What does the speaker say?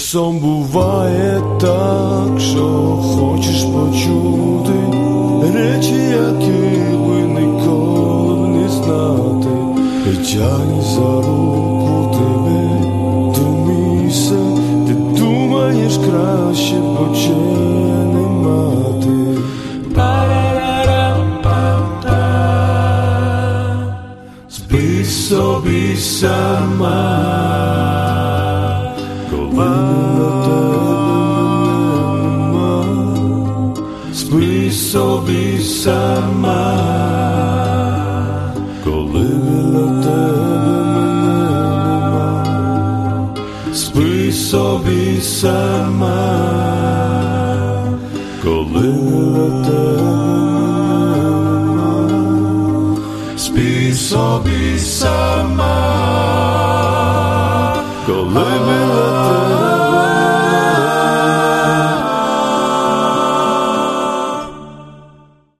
Часом буває так, що хочеш почути речі, яких би ніколи б не знати. І тягне за руку тебе до місця, де думаєш краще почне мати. Спи собі сама, спи собі сама, коли біля тебе мене нема. Спи собі сама, коли біля тебе мене нема. Спи собі сама, коли